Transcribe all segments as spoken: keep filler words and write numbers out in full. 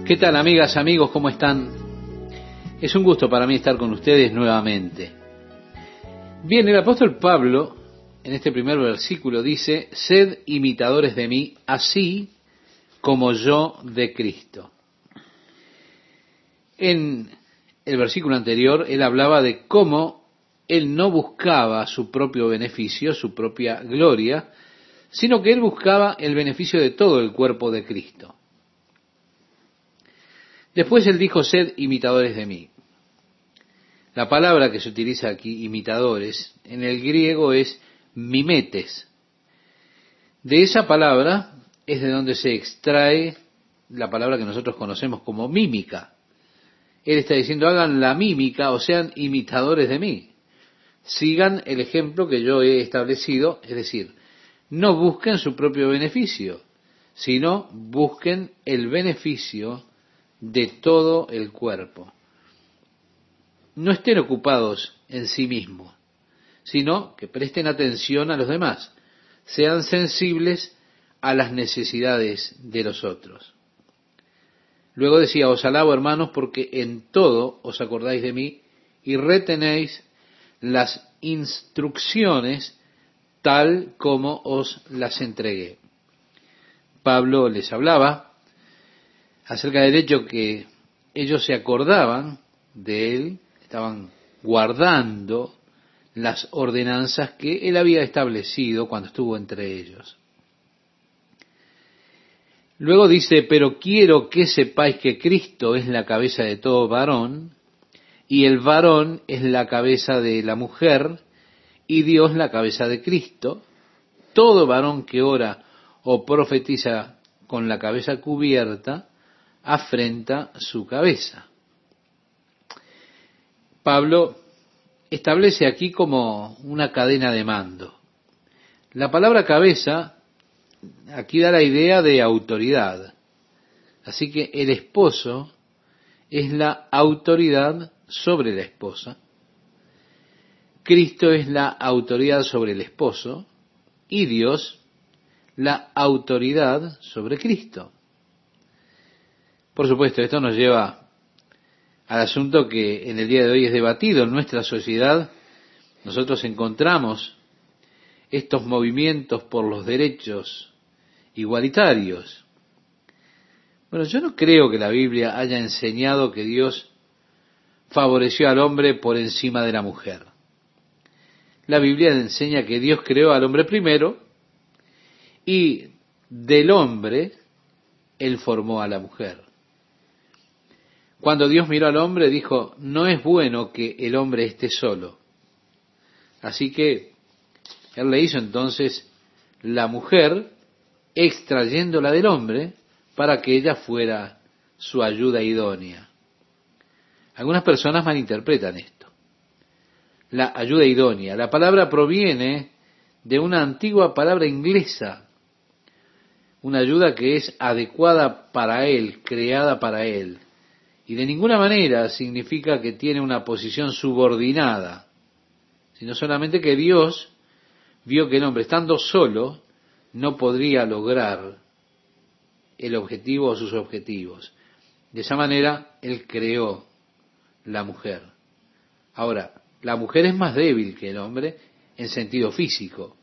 ¿Qué tal, amigas, amigos? ¿Cómo están? Es un gusto para mí estar con ustedes nuevamente. Bien, el apóstol Pablo, en este primer versículo, dice: sed imitadores de mí, así como yo de Cristo. En el versículo anterior, él hablaba de cómo él no buscaba su propio beneficio, su propia gloria, sino que él buscaba el beneficio de todo el cuerpo de Cristo. Después él dijo: sed imitadores de mí. La palabra que se utiliza aquí, imitadores, en el griego es mimetes. De esa palabra es de donde se extrae la palabra que nosotros conocemos como mímica. Él está diciendo: hagan la mímica, o sean imitadores de mí. Sigan el ejemplo que yo he establecido, es decir, no busquen su propio beneficio, sino busquen el beneficio de todo el cuerpo. No estén ocupados en sí mismos, sino que presten atención a los demás, sean sensibles a las necesidades de los otros. Luego decía: os alabo, hermanos, porque en todo os acordáis de mí y retenéis las instrucciones tal como os las entregué. Pablo les hablaba acerca del hecho que ellos se acordaban de él, estaban guardando las ordenanzas que él había establecido cuando estuvo entre ellos. Luego dice: pero quiero que sepáis que Cristo es la cabeza de todo varón, y el varón es la cabeza de la mujer, y Dios la cabeza de Cristo. Todo varón que ora o profetiza con la cabeza cubierta, afrenta su cabeza. Pablo establece aquí como una cadena de mando. La palabra cabeza aquí da la idea de autoridad. Así que el esposo es la autoridad sobre la esposa. Cristo es la autoridad sobre el esposo y Dios la autoridad sobre Cristo. Por supuesto, esto nos lleva al asunto que en el día de hoy es debatido en nuestra sociedad. Nosotros encontramos estos movimientos por los derechos igualitarios. Bueno, yo no creo que la Biblia haya enseñado que Dios favoreció al hombre por encima de la mujer. La Biblia enseña que Dios creó al hombre primero y del hombre Él formó a la mujer. Cuando Dios miró al hombre, dijo: no es bueno que el hombre esté solo. Así que Él le hizo entonces la mujer, extrayéndola del hombre para que ella fuera su ayuda idónea. Algunas personas malinterpretan esto. La ayuda idónea. La palabra proviene de una antigua palabra inglesa. Una ayuda que es adecuada para él, creada para él. Y de ninguna manera significa que tiene una posición subordinada, sino solamente que Dios vio que el hombre, estando solo, no podría lograr el objetivo o sus objetivos. De esa manera, Él creó la mujer. Ahora, la mujer es más débil que el hombre en sentido físico.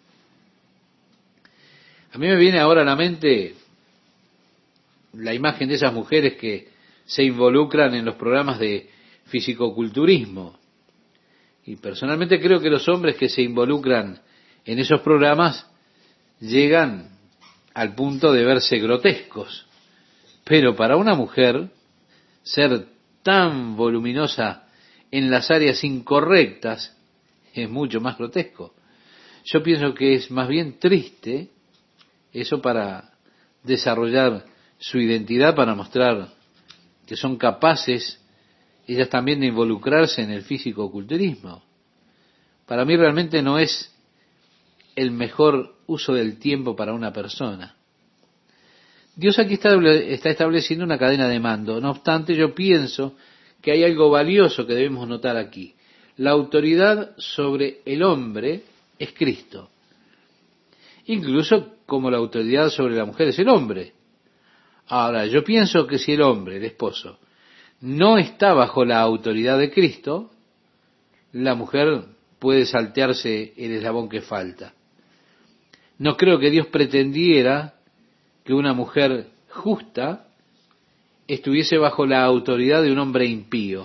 A mí me viene ahora a la mente la imagen de esas mujeres que se involucran en los programas de fisicoculturismo. Y personalmente creo que los hombres que se involucran en esos programas llegan al punto de verse grotescos. Pero para una mujer, ser tan voluminosa en las áreas incorrectas es mucho más grotesco. Yo pienso que es más bien triste eso para desarrollar su identidad, para mostrar que son capaces ellas también de involucrarse en el fisicoculturismo. Para mí realmente no es el mejor uso del tiempo para una persona. Dios aquí está, está estableciendo una cadena de mando. No obstante, yo pienso que hay algo valioso que debemos notar aquí. La autoridad sobre el hombre es Cristo. Incluso como la autoridad sobre la mujer es el hombre. Ahora, yo pienso que si el hombre, el esposo, no está bajo la autoridad de Cristo, la mujer puede saltearse el eslabón que falta. No creo que Dios pretendiera que una mujer justa estuviese bajo la autoridad de un hombre impío.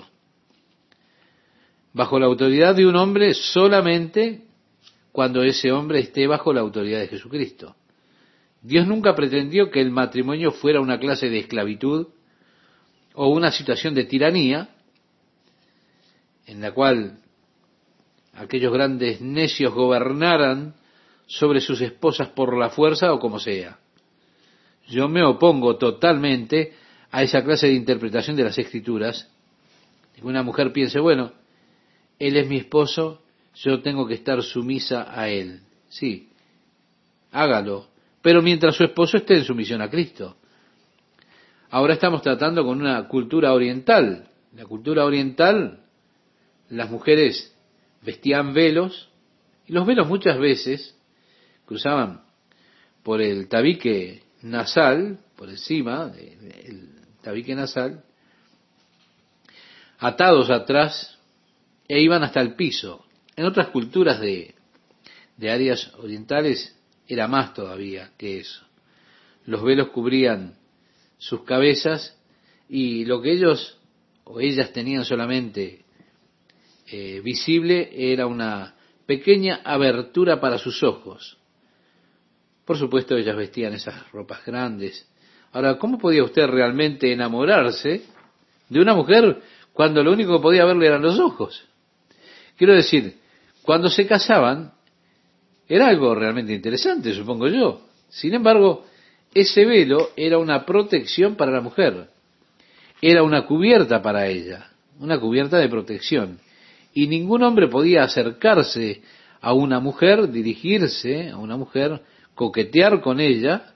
Bajo la autoridad de un hombre solamente cuando ese hombre esté bajo la autoridad de Jesucristo. Dios nunca pretendió que el matrimonio fuera una clase de esclavitud o una situación de tiranía en la cual aquellos grandes necios gobernaran sobre sus esposas por la fuerza o como sea. Yo me opongo totalmente a esa clase de interpretación de las Escrituras, que una mujer piense, bueno, él es mi esposo, yo tengo que estar sumisa a él. Sí, hágalo, pero mientras su esposo esté en sumisión a Cristo. Ahora estamos tratando con una cultura oriental. La cultura oriental, las mujeres vestían velos, y los velos muchas veces cruzaban por el tabique nasal, por encima del tabique nasal, atados atrás, e iban hasta el piso. En otras culturas de, de áreas orientales era más todavía que eso. Los velos cubrían sus cabezas y lo que ellos o ellas tenían solamente eh, visible era una pequeña abertura para sus ojos. Por supuesto, ellas vestían esas ropas grandes. Ahora, ¿cómo podía usted realmente enamorarse de una mujer cuando lo único que podía verle eran los ojos? Quiero decir, cuando se casaban, era algo realmente interesante, supongo yo. Sin embargo, ese velo era una protección para la mujer. Era una cubierta para ella, una cubierta de protección. Y ningún hombre podía acercarse a una mujer, dirigirse a una mujer, coquetear con ella,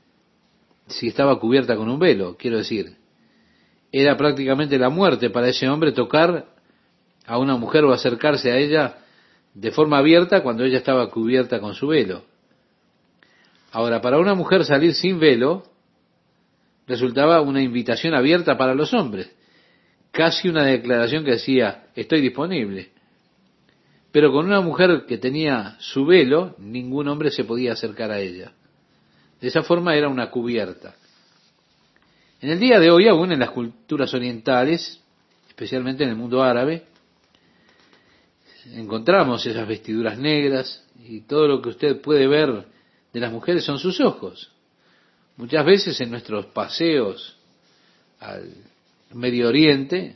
si estaba cubierta con un velo. Quiero decir, era prácticamente la muerte para ese hombre tocar a una mujer o acercarse a ella de forma abierta cuando ella estaba cubierta con su velo. Ahora, para una mujer salir sin velo resultaba una invitación abierta para los hombres, casi una declaración que decía, estoy disponible. Pero con una mujer que tenía su velo, ningún hombre se podía acercar a ella. De esa forma era una cubierta. En el día de hoy, aún en las culturas orientales, especialmente en el mundo árabe, encontramos esas vestiduras negras y todo lo que usted puede ver de las mujeres son sus ojos. Muchas veces en nuestros paseos al Medio Oriente,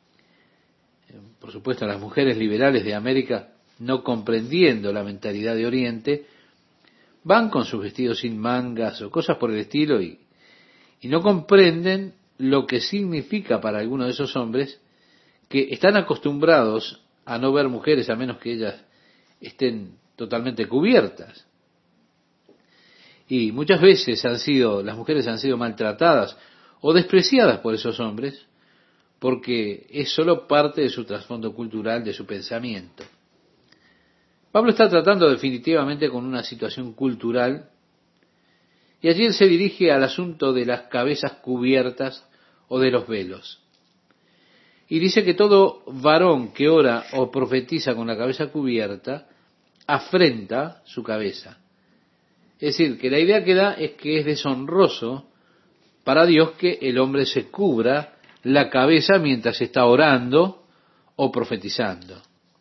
por supuesto las mujeres liberales de América, no comprendiendo la mentalidad de Oriente, van con sus vestidos sin mangas o cosas por el estilo y, y no comprenden lo que significa para algunos de esos hombres que están acostumbrados a no ver mujeres a menos que ellas estén totalmente cubiertas. Y muchas veces han sido, las mujeres han sido maltratadas o despreciadas por esos hombres porque es solo parte de su trasfondo cultural, de su pensamiento. Pablo está tratando definitivamente con una situación cultural y allí él se dirige al asunto de las cabezas cubiertas o de los velos. Y dice que todo varón que ora o profetiza con la cabeza cubierta afrenta su cabeza. Es decir, que la idea que da es que es deshonroso para Dios que el hombre se cubra la cabeza mientras está orando o profetizando.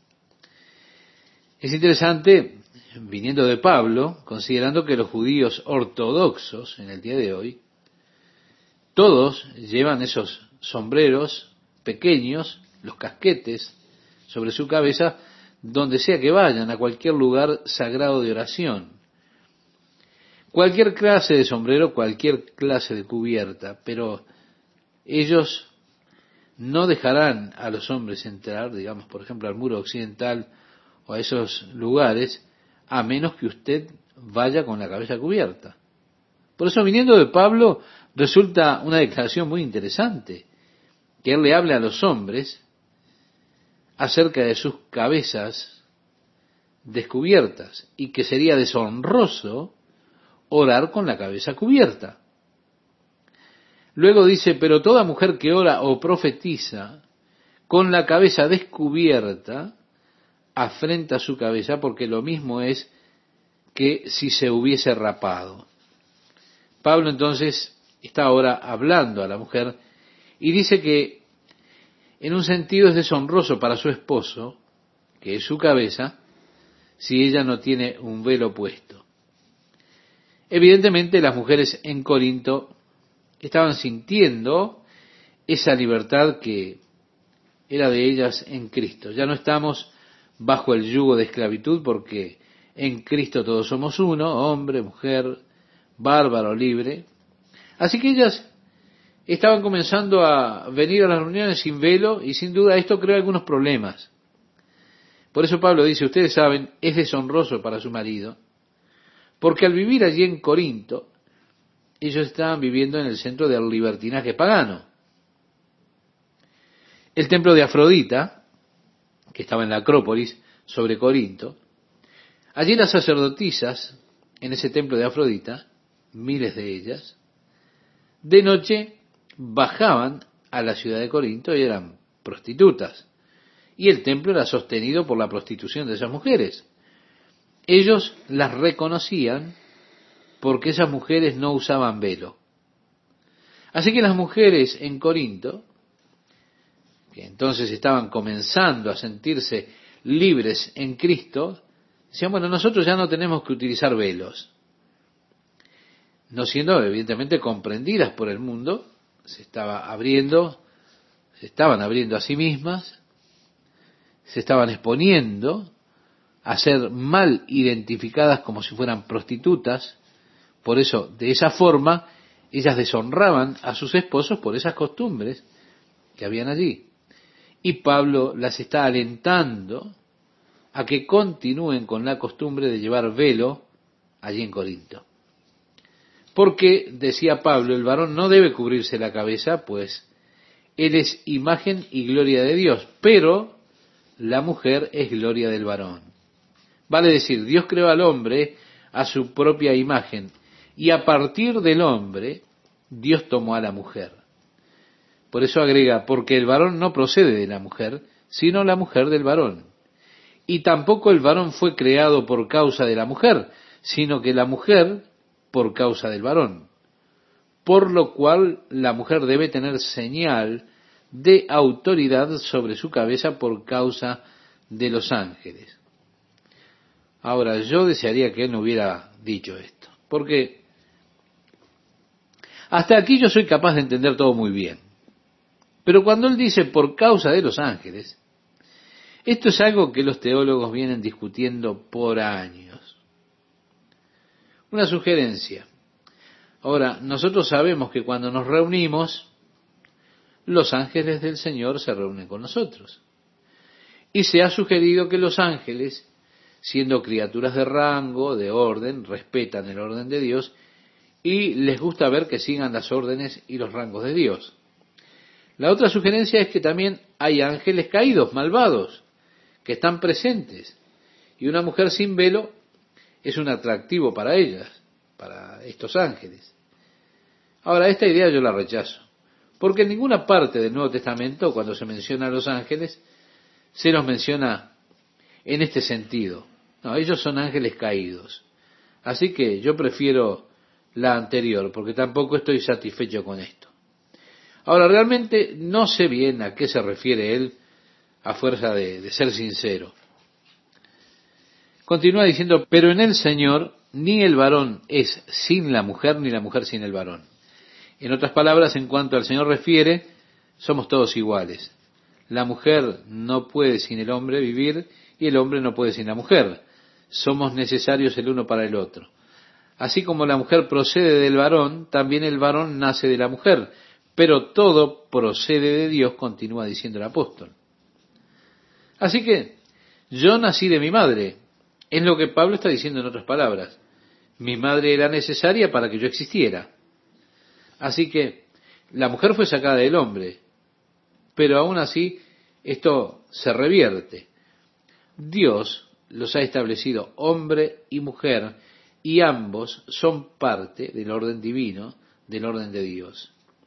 Es interesante, viniendo de Pablo, considerando que los judíos ortodoxos en el día de hoy, todos llevan esos sombreros pequeños, los casquetes sobre su cabeza, donde sea que vayan, a cualquier lugar sagrado de oración. Cualquier clase de sombrero, cualquier clase de cubierta, pero ellos no dejarán a los hombres entrar, digamos, por ejemplo, al muro occidental o a esos lugares, a menos que usted vaya con la cabeza cubierta. Por eso, viniendo de Pablo, resulta una declaración muy interesante, que él le hable a los hombres acerca de sus cabezas descubiertas y que sería deshonroso orar con la cabeza cubierta. Luego dice, pero toda mujer que ora o profetiza con la cabeza descubierta, afrenta su cabeza, porque lo mismo es que si se hubiese rapado. Pablo entonces está ahora hablando a la mujer y dice que en un sentido es deshonroso para su esposo, que es su cabeza, si ella no tiene un velo puesto. Evidentemente las mujeres en Corinto estaban sintiendo esa libertad que era de ellas en Cristo. Ya no estamos bajo el yugo de esclavitud porque en Cristo todos somos uno, hombre, mujer, bárbaro, libre. Así que ellas estaban comenzando a venir a las reuniones sin velo y sin duda esto creó algunos problemas. Por eso Pablo dice, ustedes saben, es deshonroso para su marido, porque al vivir allí en Corinto, ellos estaban viviendo en el centro del libertinaje pagano. El templo de Afrodita, que estaba en la Acrópolis sobre Corinto, allí las sacerdotisas, en ese templo de Afrodita, miles de ellas, de noche bajaban a la ciudad de Corinto y eran prostitutas. Y el templo era sostenido por la prostitución de esas mujeres. Ellos las reconocían porque esas mujeres no usaban velo. Así que las mujeres en Corinto, que entonces estaban comenzando a sentirse libres en Cristo, decían, bueno, nosotros ya no tenemos que utilizar velos. No siendo evidentemente comprendidas por el mundo, se estaba abriendo, se estaban abriendo a sí mismas, se estaban exponiendo a ser mal identificadas como si fueran prostitutas. Por eso, de esa forma, ellas deshonraban a sus esposos por esas costumbres que habían allí. Y Pablo las está alentando a que continúen con la costumbre de llevar velo allí en Corinto. Porque, decía Pablo, el varón no debe cubrirse la cabeza, pues él es imagen y gloria de Dios, pero la mujer es gloria del varón. Vale decir, Dios creó al hombre a su propia imagen, y a partir del hombre, Dios tomó a la mujer. Por eso agrega, porque el varón no procede de la mujer, sino la mujer del varón. Y tampoco el varón fue creado por causa de la mujer, sino que la mujer por causa del varón. Por lo cual la mujer debe tener señal de autoridad sobre su cabeza por causa de los ángeles. Ahora, yo desearía que él no hubiera dicho esto, porque hasta aquí yo soy capaz de entender todo muy bien. Pero cuando él dice por causa de los ángeles, esto es algo que los teólogos vienen discutiendo por años. Una sugerencia. Ahora, nosotros sabemos que cuando nos reunimos, los ángeles del Señor se reúnen con nosotros. Y se ha sugerido que los ángeles, siendo criaturas de rango, de orden, respetan el orden de Dios y les gusta ver que sigan las órdenes y los rangos de Dios. La otra sugerencia es que también hay ángeles caídos, malvados, que están presentes. Y una mujer sin velo es un atractivo para ellas, para estos ángeles. Ahora, esta idea yo la rechazo, porque en ninguna parte del Nuevo Testamento, cuando se menciona a los ángeles, se los menciona en este sentido. No, ellos son ángeles caídos. Así que yo prefiero la anterior, porque tampoco estoy satisfecho con esto. Ahora, realmente no sé bien a qué se refiere él, a fuerza de, de ser sincero. Continúa diciendo, pero en el Señor ni el varón es sin la mujer, ni la mujer sin el varón. En otras palabras, en cuanto al Señor refiere, somos todos iguales. La mujer no puede sin el hombre vivir y el hombre no puede sin la mujer. Somos necesarios el uno para el otro. Así como la mujer procede del varón, también el varón nace de la mujer. Pero todo procede de Dios, continúa diciendo el apóstol. Así que yo nací de mi madre. Es lo que Pablo está diciendo en otras palabras. Mi madre era necesaria para que yo existiera. Así que la mujer fue sacada del hombre. Pero aún así esto se revierte. Dios los ha establecido hombre y mujer y ambos son parte del orden divino, del orden de Dios.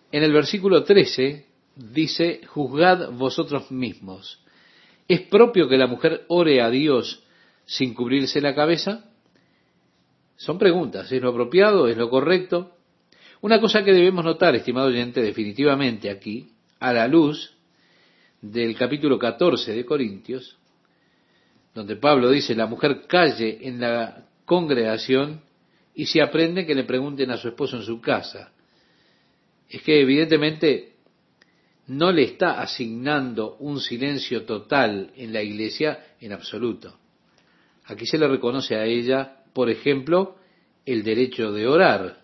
En el versículo trece dice, juzgad vosotros mismos. ¿Es propio que la mujer ore a Dios sin cubrirse la cabeza? Son preguntas. ¿Es lo apropiado? ¿Es lo correcto? Una cosa que debemos notar, estimado oyente, definitivamente aquí, a la luz del capítulo catorce de Corintios, donde Pablo dice, la mujer calle en la congregación y se aprende que le pregunten a su esposo en su casa. Es que evidentemente no le está asignando un silencio total en la iglesia en absoluto. Aquí se le reconoce a ella, por ejemplo, el derecho de orar.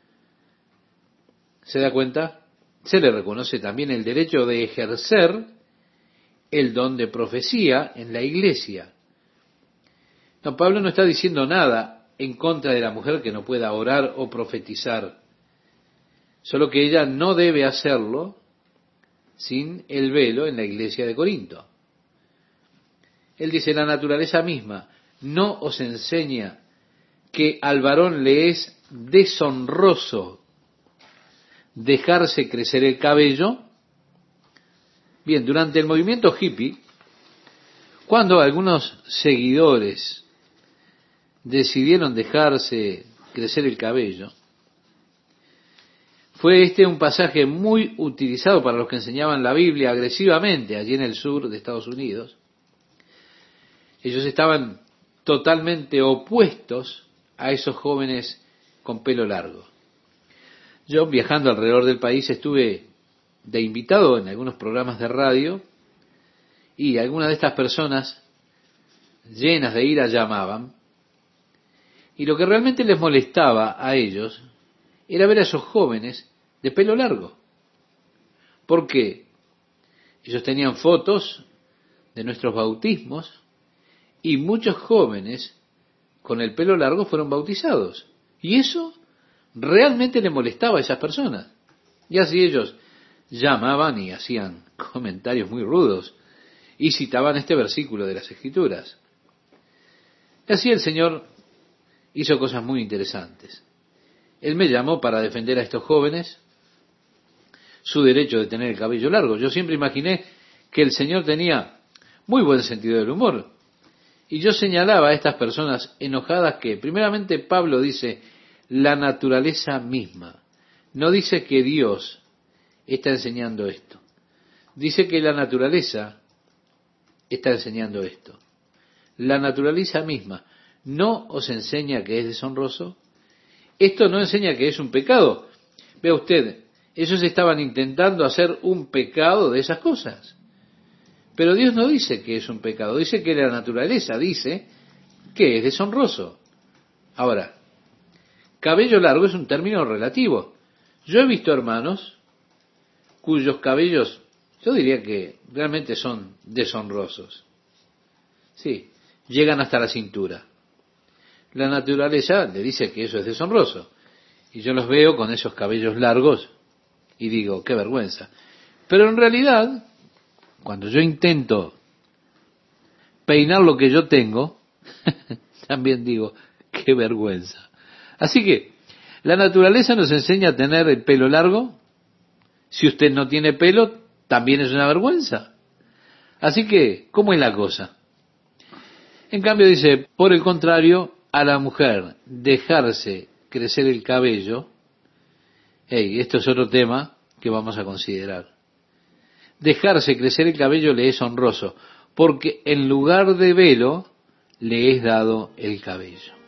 ¿Se da cuenta? Se le reconoce también el derecho de ejercer el don de profecía en la iglesia. No, Pablo no está diciendo nada en contra de la mujer que no pueda orar o profetizar, solo que ella no debe hacerlo sin el velo en la iglesia de Corinto. Él dice, la naturaleza misma no os enseña que al varón le es deshonroso dejarse crecer el cabello. Bien, durante el movimiento hippie, cuando algunos seguidores decidieron dejarse crecer el cabello, fue este un pasaje muy utilizado para los que enseñaban la Biblia agresivamente allí en el sur de Estados Unidos. Ellos estaban totalmente opuestos a esos jóvenes con pelo largo. Yo, viajando alrededor del país, estuve de invitado en algunos programas de radio y algunas de estas personas, llenas de ira, llamaban. Y lo que realmente les molestaba a ellos era ver a esos jóvenes de pelo largo. ¿Por qué? Ellos tenían fotos de nuestros bautismos y muchos jóvenes con el pelo largo fueron bautizados. Y eso realmente le molestaba a esas personas. Y así ellos llamaban y hacían comentarios muy rudos y citaban este versículo de las Escrituras. Y así el Señor hizo cosas muy interesantes. Él me llamó para defender a estos jóvenes su derecho de tener el cabello largo. Yo siempre imaginé que el Señor tenía muy buen sentido del humor. Y yo señalaba a estas personas enojadas que, primeramente, Pablo dice, la naturaleza misma. No dice que Dios está enseñando esto. Dice que la naturaleza está enseñando esto. La naturaleza misma no os enseña que es deshonroso. Esto no enseña que es un pecado. Vea usted, ellos estaban intentando hacer un pecado de esas cosas. Pero Dios no dice que es un pecado, dice que la naturaleza dice que es deshonroso. Ahora, cabello largo es un término relativo. Yo he visto hermanos cuyos cabellos, yo diría que realmente son deshonrosos. Sí, llegan hasta la cintura. La naturaleza le dice que eso es deshonroso. Y yo los veo con esos cabellos largos y digo, qué vergüenza. Pero en realidad, cuando yo intento peinar lo que yo tengo, también digo, qué vergüenza. Así que, la naturaleza nos enseña a tener el pelo largo. Si usted no tiene pelo, también es una vergüenza. Así que, ¿cómo es la cosa? En cambio dice, por el contrario, a la mujer dejarse crecer el cabello, hey, esto es otro tema que vamos a considerar. Dejarse crecer el cabello le es honroso, porque en lugar de velo le es dado el cabello.